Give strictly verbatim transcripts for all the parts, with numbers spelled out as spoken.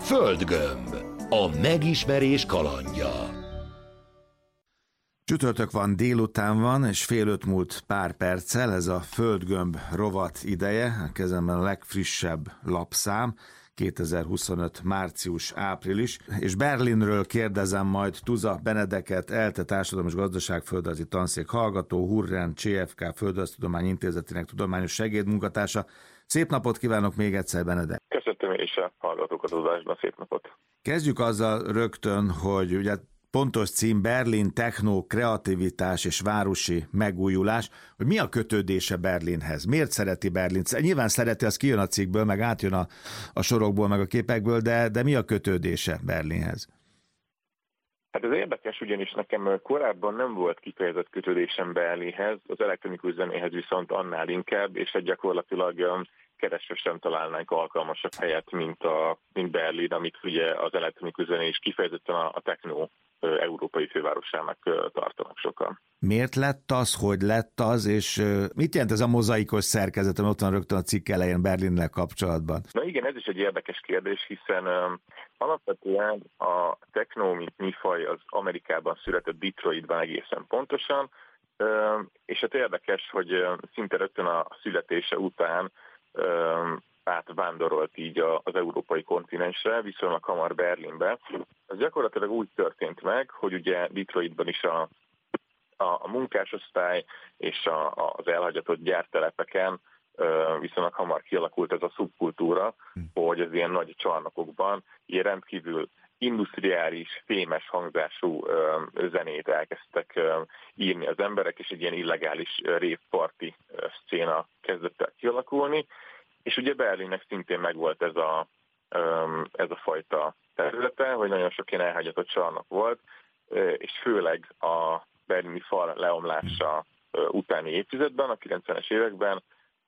Földgömb. A megismerés kalandja. Csütörtök van, délután van, és fél öt múlt pár perccel, ez a Földgömb rovat ideje, a kezemben a legfrissebb lapszám, kétezer-huszonöt. március-április, és Berlinről kérdezem majd Tuza Benedeket, ELTE Társadalom és Gazdaságföldrajzi Tanszék hallgató, Hurrán cé ef ká Földrajztudományi Intézetének tudományos segédmunkatársa. Szép napot kívánok még egyszer, Benedek! Köszöntöm én is a hallgatókat az adásban, szép napot! Kezdjük azzal rögtön, hogy ugye pontos cím Berlin, techno, kreativitás és városi megújulás, hogy mi a kötődése Berlinhez? Miért szereti Berlin? Nyilván szereti, az kijön a cikkből, meg átjön a, a sorokból, meg a képekből, de, de mi a kötődése Berlinhez? Hát ez érdekes, ugyanis nekem korábban nem volt kifejezett kötődésem Berlinhez, az elektronikus zenéhez viszont annál inkább, és egy gyakorlatilag keresve sem találnánk alkalmasabb helyet, mint, a, mint Berlin, amit ugye az elektronikus zené is kifejezetten a, a techno európai fővárosának tartanak sokan. Miért lett az, hogy lett az, és mit jelent ez a mozaikos szerkezet, ami ott van rögtön a cikk elején Berlinnel kapcsolatban? Na igen, ez is egy érdekes kérdés, hiszen um, alapvetően a techno, mint műfaj, az Amerikában született Detroitban egészen pontosan, um, és hát érdekes, hogy um, szinte rögtön a születése után um, átvándorolt így az európai kontinensre, viszonylag hamar Berlinbe. Ez gyakorlatilag úgy történt meg, hogy ugye Detroitban is a, a, a munkásosztály és a, az elhagyatott gyártelepeken viszonylag hamar kialakult ez a szubkultúra, hogy az ilyen nagy csarnokokban ilyen rendkívül industriális, fémes hangzású zenét elkezdtek írni az emberek, és egy ilyen illegális rave-party szcéna kezdett el kialakulni. És ugye Berlinnek szintén megvolt ez a, ez a fajta területe, hogy nagyon sok ilyen elhagyatott csarnok volt, és főleg a berlini fal leomlása utáni évtizedben, a kilencvenes években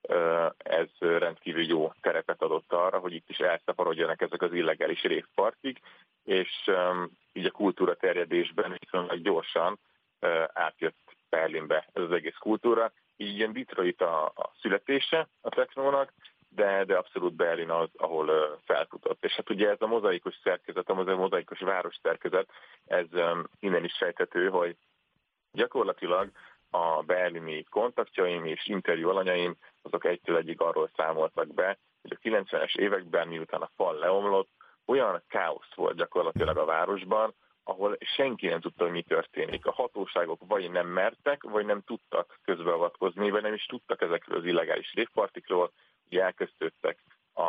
ez rendkívül jó terepet adott arra, hogy itt is elszaporodjanak ezek az illegális rave-partik, és így a kultúra terjedésben viszonylag gyorsan átjött Berlinbe ez az egész kultúra. Így ilyen Detroit a, a születése a technónak, de, de abszolút Berlin az, ahol uh, felfutott. És hát ugye ez a mozaikos szerkezet, a mozaikos város szerkezet, ez um, innen is sejthető, hogy gyakorlatilag a berlini kontaktjaim és interjú alanyaim, azok egytől egyig arról számoltak be, hogy a kilencvenes években, miután a fal leomlott, olyan káosz volt gyakorlatilag a városban, ahol senki nem tudta, hogy mi történik. A hatóságok vagy nem mertek, vagy nem tudtak közbeavatkozni, vagy nem is tudtak ezekről az illegális rave-partikról, hogy elkezdődtek a,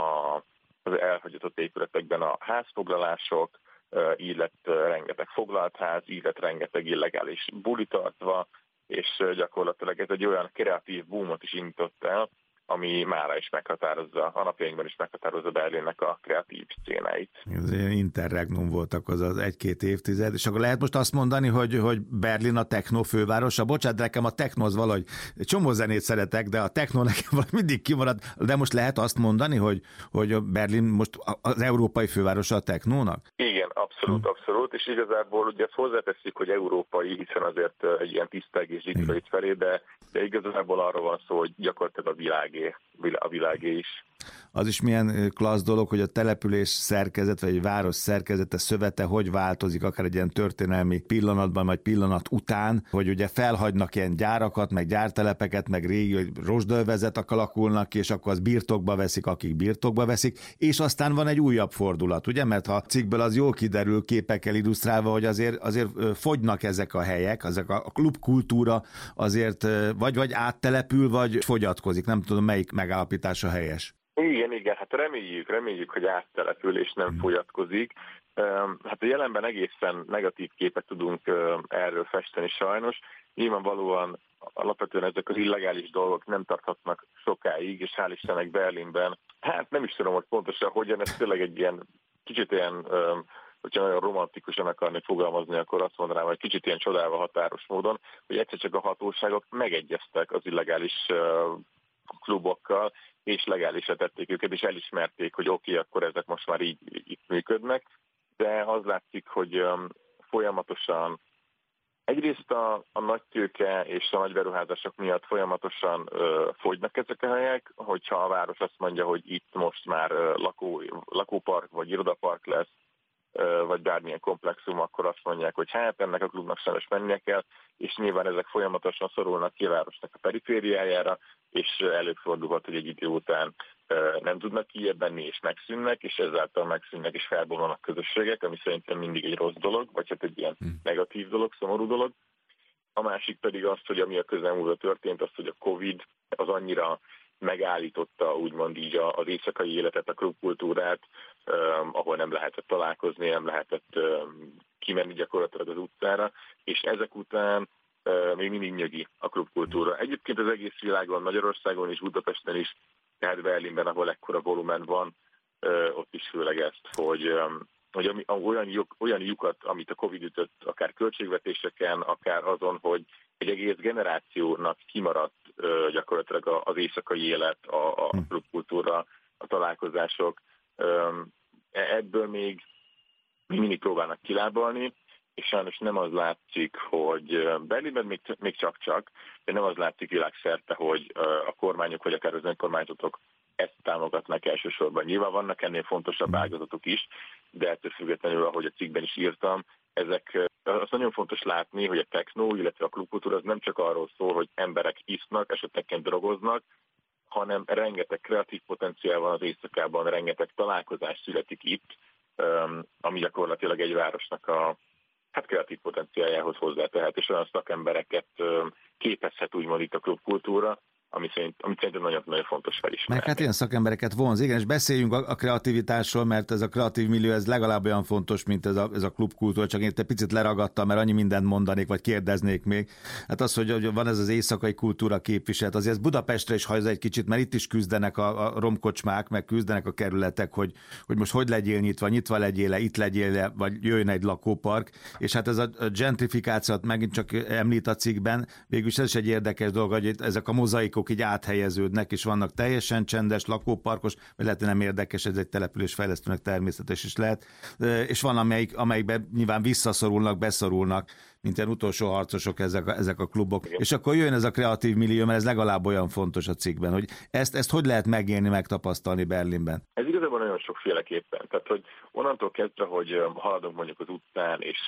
az elhagyatott épületekben a házfoglalások, így lett rengeteg foglalt ház, így lett rengeteg illegális buli tartva, és gyakorlatilag ez egy olyan kreatív boomot is indított el, ami mára is meghatározza, a napjainkban is meghatározza Berlinnek a kreatív szcénáit. Ez ilyen interregnum voltak az az egy-két évtized, és akkor lehet most azt mondani, hogy, hogy Berlin a techno fővárosa. Bocsánat, nekem a techno az valahogy, csomó zenét szeretek, de a techno nekem mindig kimarad. De most lehet azt mondani, hogy, hogy Berlin most az európai fővárosa a technónak? Igen, abszolút, hm. abszolút, és igazából ugye ezt hozzáteszik, hogy európai, hiszen azért egy ilyen tisztelgés Detroit felé, de, de igazából arról van szó, hogy gyakorlatilag a világ a világé is. Az is milyen klassz dolog, hogy a település szerkezet, vagy egy város szerkezete, szövete hogy változik, akár egy ilyen történelmi pillanatban, vagy pillanat után, hogy ugye felhagynak ilyen gyárakat, meg gyártelepeket, meg régi rozsdölvezetek alakulnak ki, és akkor az birtokba veszik, akik birtokba veszik, és aztán van egy újabb fordulat, ugye? Mert ha a cikkből az jól kiderül képekkel illusztrálva, hogy azért, azért fogynak ezek a helyek, ezek a klubkultúra azért vagy, vagy áttelepül, vagy fogyatkozik. Nem tudom, melyik megállapítása helyes. Igen, igen, hát reméljük, reméljük, hogy áttelepül és nem fogyatkozik. Hát a jelenben egészen negatív képet tudunk erről festeni sajnos. Nyilvánvalóan alapvetően ezek az illegális dolgok nem tarthatnak sokáig, és hál' Istennek Berlinben, hát nem is tudom, hogy pontosan hogyan, ez tényleg egy ilyen kicsit ilyen, hogyha nagyon romantikusan akarni fogalmazni, akkor azt mondanám, hogy kicsit ilyen csodálva határos módon, hogy egyszer csak a hatóságok megegyeztek az illegális klubokkal, és legálisra tették őket, és elismerték, hogy oké, okay, akkor ezek most már így, így működnek, de az látszik, hogy um, folyamatosan Egyrészt a, a nagy tőke és a nagy beruházások miatt folyamatosan ö, fogynak ezek a helyek, hogyha a város azt mondja, hogy itt most már ö, lakó, lakópark vagy irodapark lesz, ö, vagy bármilyen komplexum, akkor azt mondják, hogy hát ennek a klubnak sajnos mennie kell, és nyilván ezek folyamatosan szorulnak ki a városnak a perifériájára, és előfordulhat, hogy egy idő után ö, nem tudnak kijebb benni, és megszűnnek, és ezáltal megszűnnek, és felbomlanak közösségek, ami szerintem mindig egy rossz dolog, vagy hát egy ilyen negatív dolog, szomorú dolog. A másik pedig az, hogy ami a közelmúltban történt, az, hogy a Covid az annyira megállította úgymond így az éjszakai életet, a klubkultúrát, um, ahol nem lehetett találkozni, nem lehetett um, kimenni gyakorlatilag az utcára, és ezek után uh, még mindig nyögi a klubkultúra. Egyébként az egész világon, Magyarországon és Budapesten is, tehát Berlinben, ahol ekkora volumen van, uh, ott is főleg ezt, hogy um, hogy ami, olyan, lyuk, olyan lyukat, amit a Covid ütött, akár költségvetéseken, akár azon, hogy egy egész generációnak kimaradt uh, gyakorlatilag az éjszakai élet, a, a klubkultúra, a találkozások. Um, ebből még, még mindig próbálnak kilábalni, és sajnos nem az látszik, hogy Berlinben még, még csak-csak, de nem az látszik világszerte, hogy uh, a kormányok, vagy akár az önkormányzatok ezt támogatnak elsősorban. Nyilván vannak ennél fontosabb ágazatok is, de ettől függetlenül, ahogy a cikkben is írtam, ezek, az nagyon fontos látni, hogy a technó, illetve a klubkultúra az nem csak arról szól, hogy emberek isznak, esetleg drogoznak, hanem rengeteg kreatív potenciál van az éjszakában, rengeteg találkozás születik itt, ami gyakorlatilag egy városnak a hát kreatív potenciáljához hozzátehet, és olyan szakembereket képezhet úgymond itt a klubkultúra, Ami szerint, amit szerintem nagyon-nagyon fontos felismerni. Meg hát ilyen szakembereket vonz, igen, és beszéljünk a, a kreativitásról, mert ez a kreatív millió, ez legalább olyan fontos, mint ez a, ez a klubkultúra, csak én egy picit leragadtam, mert annyi mindent mondanék, vagy kérdeznék még. Hát az, hogy van ez az éjszakai kultúra képviselet, azért ez Budapestre is hajza egy kicsit, mert itt is küzdenek a, a romkocsmák, meg küzdenek a kerületek, hogy, hogy most hogy legyél nyitva, nyitva legyél le, itt legyél le, vagy jöjjön egy lakópark, és hát ez a gentrifikációt megint csak említ a cikkben, végülis ez is egy érdekes dolog, hogy ezek a mozaikok így áthelyeződnek, és vannak teljesen csendes, lakóparkos, vagy lehet, hogy nem érdekes, ez egy településfejlesztőnek természetes is lehet, és van, amelyik, amelyikben nyilván visszaszorulnak, beszorulnak, mint ilyen utolsó harcosok ezek a, ezek a klubok. Igen. És akkor jön ez a kreatív millió, mert ez legalább olyan fontos a cikkben, hogy ezt, ezt hogy lehet megélni, megtapasztalni Berlinben? Ez igazából nagyon sokféleképpen. Tehát, hogy onnantól kezdve, hogy haladunk mondjuk az utcán, és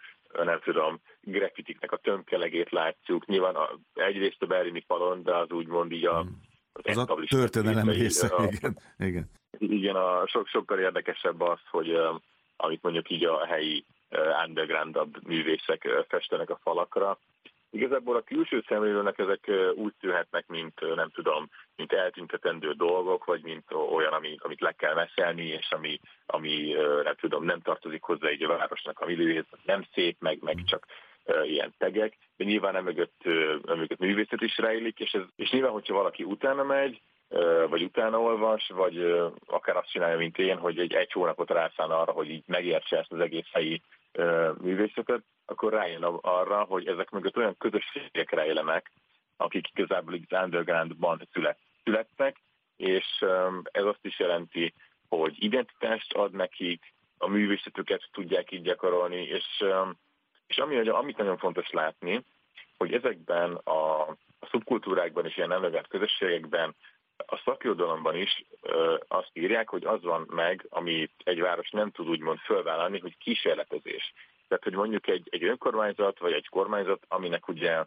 nem tudom, graffitiknek a tömkelegét látjuk. Nyilván a, egyrészt a berlini falon, de az úgymond így a... Az, az a történelem része, a, igen. Igen, igen a, sok, sokkal érdekesebb az, hogy uh, amit mondjuk így a helyi uh, undergroundabb művészek uh, festenek a falakra. Igazából a külső szemlélőnek ezek uh, úgy tűnhetnek, mint uh, nem tudom, mint eltüntetendő dolgok, vagy mint olyan, ami, amit le kell mesélni, és ami, ami uh, nem tudom, nem tartozik hozzá így a városnak a millióhez, nem szép, meg, meg csak uh, ilyen tegek, de nyilván emögött, uh, emögött művészet is rejlik, és, ez, és nyilván, hogyha valaki utána megy, uh, vagy utána olvas, vagy uh, akár azt csinálja, mint én, hogy egy, egy hónapot rászán arra, hogy így megértse ezt az egész helyi uh, művészetet, akkor rájön arra, hogy ezek mögött olyan közösségek rejlenek, akik igazából így az undergroundban születtek, és um, ez azt is jelenti, hogy identitást ad nekik, a művészetüket tudják így gyakorolni, és, um, és ami, amit nagyon fontos látni, hogy ezekben a, a szubkultúrákban és ilyen underground közösségekben, a szakirodalomban is ö, azt írják, hogy az van meg, amit egy város nem tud úgymond fölvállalni, hogy kísérletezés. Tehát, hogy mondjuk egy, egy önkormányzat, vagy egy kormányzat, aminek ugye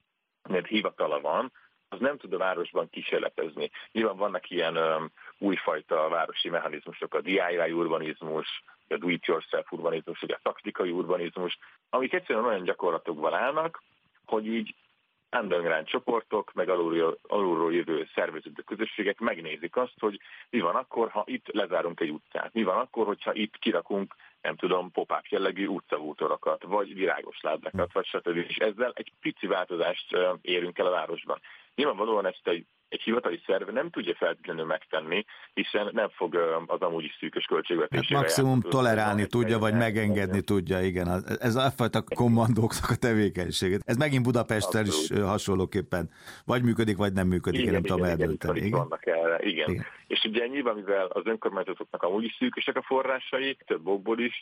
egy hivatala van, az nem tud a városban kísérletezni. Nyilván vannak ilyen um, újfajta városi mechanizmusok, a dé i váj urbanizmus, a do-it-yourself urbanizmus, vagy a taktikai urbanizmus, amik egyszerűen olyan gyakorlatokban állnak, hogy így underground csoportok, meg alulról, alulról jövő szerveződő közösségek megnézik azt, hogy mi van akkor, ha itt lezárunk egy utcát. Mi van akkor, hogyha itt kirakunk, nem tudom, pop-up jellegű utcavútorokat, vagy virágos lábnekat, vagy stb. És ezzel egy pici változást érünk el a városban. Nyilvánvalóan ezt egy, egy hivatali szerve nem tudja feltétlenül megtenni, hiszen nem fog az amúgy is szűkös költségvetésére. Hát maximum tolerálni tudja, vagy megengedni tudja, igen. Ez a fajta kommandóknak a tevékenységét. Ez megint Budapesttel is hasonlóképpen vagy működik, vagy nem működik, igen, én nem igen, tudom eldönteni. Igen, vannak erre, igen. igen. És ugye nyilván, mivel az önkormányzatoknak amúgy is szűkösek a forrásai, több okból is,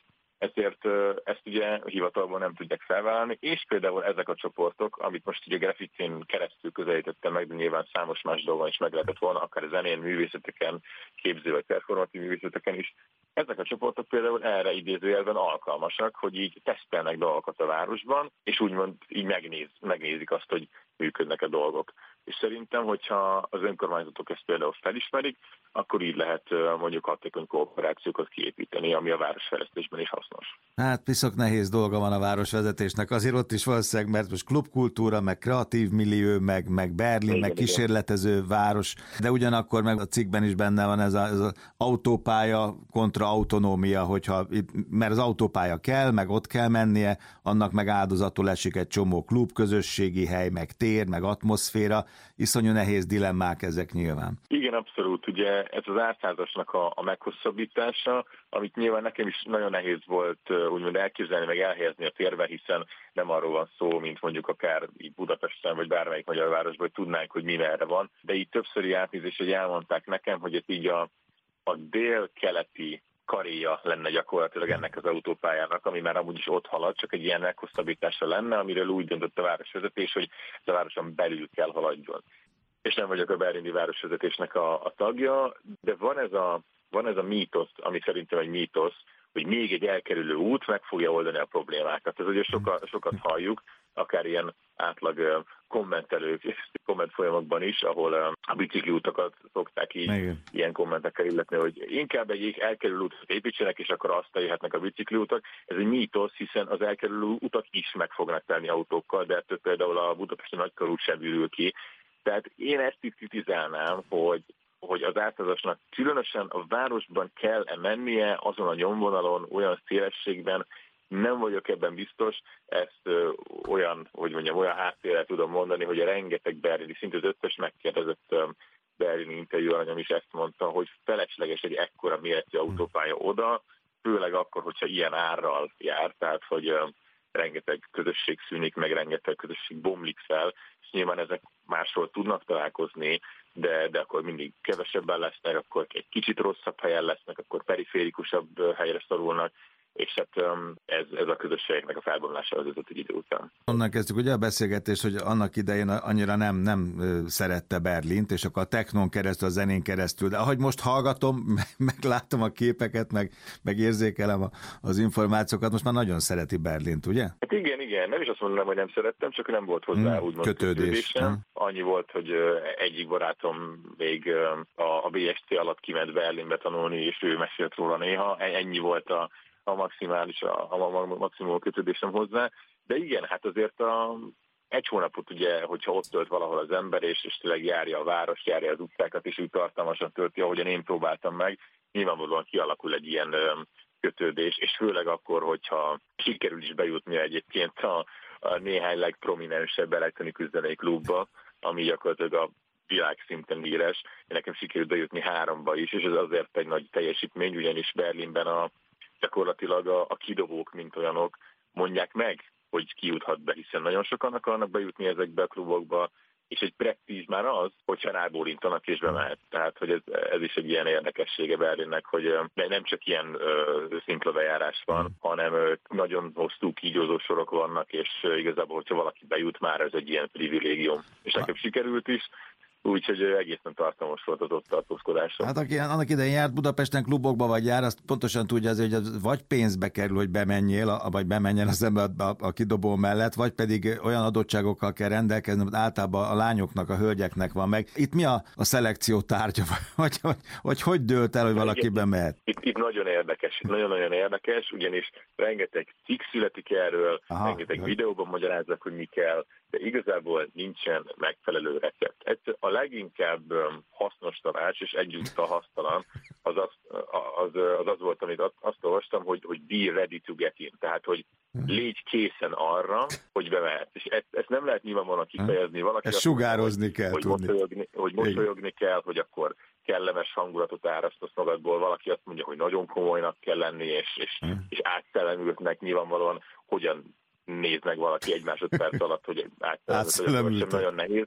ezért ezt ugye hivatalból nem tudják felvállalni, és például ezek a csoportok, amit most ugye grafitin keresztül közelítettem meg, de nyilván számos más dolgon is meg lehetett volna, akár zenén, művészeteken, képző vagy performatív művészeteken is. Ezek a csoportok például erre idézőjelben alkalmasak, hogy így tesztelnek dolgokat a városban, és úgymond így megnéz, megnézik azt, hogy működnek a dolgok. És szerintem, hogyha az önkormányzatok ezt például felismerik, akkor így lehet mondjuk hatékony kooperációkat kiépíteni, ami a városfejlesztésben is hasznos. Hát piszok nehéz dolga van a városvezetésnek, azért ott is valószínűleg, mert most klubkultúra, meg kreatív millió, meg, meg Berlin, igen, meg kísérletező igen. város, de ugyanakkor meg a cikkben is benne van ez az autópálya kontra autonómia, hogyha itt, mert az autópálya kell, meg ott kell mennie, annak meg áldozatul esik egy csomó klub, közösségi hely, meg tér, meg atmoszféra, iszonyú nehéz dilemmák ezek nyilván. Igen, abszolút. Ugye ez az árszázasnak a, a meghosszabbítása, amit nyilván nekem is nagyon nehéz volt úgymond elképzelni, meg elhelyezni a térbe, hiszen nem arról van szó, mint mondjuk akár így Budapesten, vagy bármelyik magyar városban, hogy tudnánk, hogy mi merre van. De így többszöri átnézés, hogy elmondták nekem, hogy ez így a, a dél-keleti karéja lenne gyakorlatilag ennek az autópályának, ami már amúgy is ott halad, csak egy ilyen meghosszabbítása lenne, amiről úgy döntött a városvezetés, hogy ez a városon belül kell haladjon. És nem vagyok a berlini városvezetésnek a, a tagja, de van ez a, van ez a mítosz, ami szerintem egy mítosz, hogy még egy elkerülő út meg fogja oldani a problémákat. Ez ugye sokat, sokat halljuk, akár ilyen átlag kommentelők, kommentfolyamokban is, ahol a bicikliutakat szokták így igen. ilyen kommentekkel illetni, hogy inkább egy elkerülő utat építsenek, és akkor azt jöhetnek a bicikliutak. Ez egy mítosz, hiszen az elkerülő utak is meg fognak telni autókkal, de ettől például a budapesti nagykörút sem ürül ki. Tehát én ezt itt kritizálnám, hogy hogy az átazásnak különösen a városban kell-e mennie azon a nyomvonalon, olyan szélességben, nem vagyok ebben biztos, ezt ö, olyan, hogy mondjam, olyan háttérrel tudom mondani, hogy a rengeteg berlini, szinte az összes megkérdezett ö, berlini interjú alanyom is ezt mondta, hogy felesleges egy ekkora méretű autópálya oda, főleg akkor, hogyha ilyen árral jár, tehát hogy ö, rengeteg közösség szűnik, meg rengeteg közösség bomlik fel, és nyilván ezek másról tudnak találkozni, de, de akkor mindig kevesebben lesznek, akkor egy kicsit rosszabb helyen lesznek, akkor periférikusabb helyre szorulnak, és hát ez, ez a közösségnek a felbomlása vezetett egy idő után. Onnan kezdtük ugye a beszélgetést, hogy annak idején annyira nem, nem szerette Berlint, és akkor a technón keresztül, a zenén keresztül, de ahogy most hallgatom, meg, meg látom a képeket, meg, meg érzékelem a, az információkat, most már nagyon szereti Berlint, ugye? Hát igen, igen, nem is azt mondanám, hogy nem szerettem, csak nem volt hozzá hmm, úgymond kötődés. kötődésem. Annyi volt, hogy egyik barátom még a bé es cé alatt kiment Berlinbe tanulni, és ő mesélt róla néha, ennyi volt a a maximális, a, a maximum kötődésem hozzá. De igen, hát azért a, egy hónapot ugye, hogyha ott tölt valahol az ember, és, és tényleg járja a város, járja az utcákat, és úgy tartalmasan tölti, ahogyan én próbáltam meg, nyilvánvalóan kialakul egy ilyen ö, kötődés, és főleg akkor, hogyha sikerül is bejutni egyébként a, a néhány legprominensebb elektronikus zenei klubba, ami gyakorlatilag a világszinten híres. Én nekem sikerült bejutni háromba is, és ez azért egy nagy teljesítmény, ugyanis Berlinben a gyakorlatilag a, a kidobók, mint olyanok mondják meg, hogy ki juthat be, hiszen nagyon sokan akarnak bejutni ezekbe a klubokba, és egy presztízs már az, hogyha rábólintanak és bemehet. Tehát, hogy ez, ez is egy ilyen érdekessége Berlinnek, hogy nem csak ilyen ö, szimpla bejárás van, hanem ö, nagyon hosszú kígyózó sorok vannak, és ö, igazából, hogyha valaki bejut, már ez egy ilyen privilégium. És nekem sikerült is, úgyhogy egészen tartalmas volt az ott tartózkodása. Hát aki annak idején járt Budapesten klubokba, vagy jár, azt pontosan tudja azért, hogy az vagy pénzbe kerül, hogy bemenjél, vagy bemenjen az ember a, a kidobó mellett, vagy pedig olyan adottságokkal kell rendelkezni, hogy általában a lányoknak, a hölgyeknek van meg. Itt mi a, a szelekció tárgya, vagy, vagy, vagy hogy dőlt el, hogy valaki bemehet? Itt, itt nagyon érdekes, nagyon-nagyon érdekes, ugyanis rengeteg cikk születik erről, Aha, rengeteg jaj. videóban magyarázzak, hogy mi kell, de igazából nincsen megfelelő recept. Ez a leginkább hasznos tanács, és együtt a hasztalan, az az, az, az, az volt, amit azt olvastam, hogy, hogy be ready to get in, tehát, hogy légy készen arra, hogy bemehet. És ezt, ezt nem lehet nyilvánvalóan kifejezni. Valaki ezt sugározni mondja, kell hogy, tudni. Hogy mosolyogni, hogy mosolyogni kell, hogy akkor kellemes hangulatot árasztasz magadból. Valaki azt mondja, hogy nagyon komolynak kell lenni, és, és, és átszellemültnek nyilvánvalóan, hogyan néz meg valaki egy másodperc alatt, hogy átszellemült, nagyon nehéz.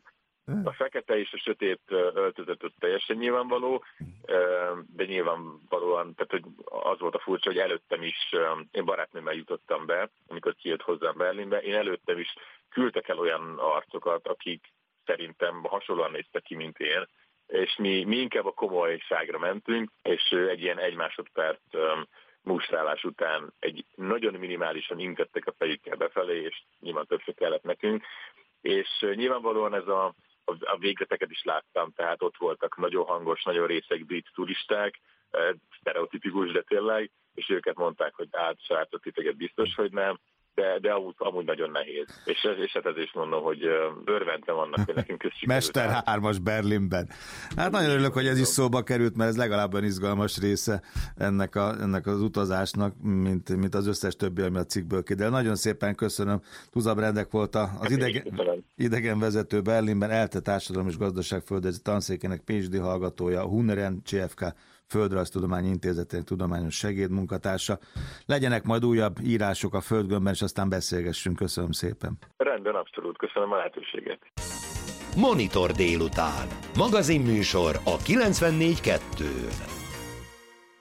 A fekete és a sötét öltözet ott teljesen nyilvánvaló, de nyilvánvalóan, tehát hogy az volt a furcsa, hogy előttem is, én barátnőmmel jutottam be, amikor kijött hozzám Berlinbe, én előttem is küldtek el olyan arcokat, akik szerintem hasonlóan néztek ki, mint én, és mi, mi inkább a komolyságra mentünk, és egy ilyen egy másodperc mustrálás után egy nagyon minimálisan intettek a fejükkel befelé, és nyilván több se kellett nekünk, és nyilvánvalóan ez a, a, a végleteket is láttam, tehát ott voltak nagyon hangos, nagyon részeg brit turisták, sztereotipikus, de tényleg, és őket mondták, hogy hát srácok, titeket biztos, hogy nem, de, de amúgy, amúgy nagyon nehéz. És, és hát ezért is mondom, hogy örventem annak, hogy nekünk ez sikerült. Mester hármas Berlinben. Hát nagyon örülök, hogy ez is szóba került, mert ez legalább olyan izgalmas része ennek, a, ennek az utazásnak, mint, mint az összes többi, ami a cikkből kiderül. Nagyon szépen köszönöm. Tuza Brendek volt az idegen, idegenvezető Berlinben, ELTE Társadalom és Gazdaságföldrajzi Tanszékének PhD hallgatója, a Huneren cé ef ká Földrajztudományi Intézetének tudományos segédmunkatársa. Legyenek majd újabb írások a Földgömbben, és aztán beszélgessünk. Köszönöm szépen. Rendben, abszolút. Köszönöm a lehetőséget. Monitor délután. Magazinműsor a kilencvennégy kettő.